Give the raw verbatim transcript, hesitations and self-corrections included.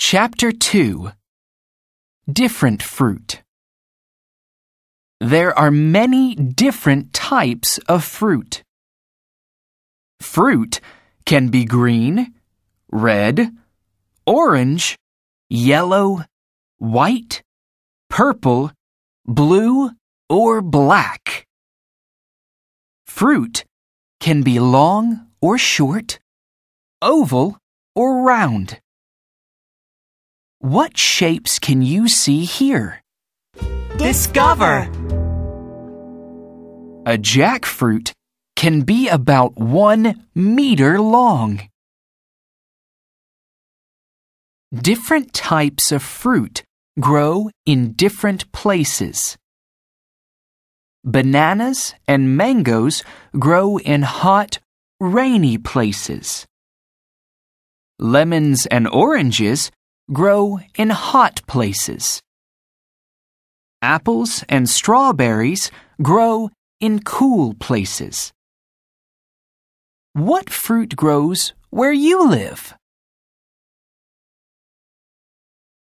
Chapter two. Different fruit. There are many different types of fruit. Fruit can be green, red, orange, yellow, white, purple, blue, or black. Fruit can be long or short, oval or round. What shapes can you see here? Discover! A jackfruit can be about one meter long. Different types of fruit grow in different places. Bananas and mangoes grow in hot, rainy places. Lemons and oranges grow in hot places. Apples and strawberries grow in cool places. What fruit grows where you live?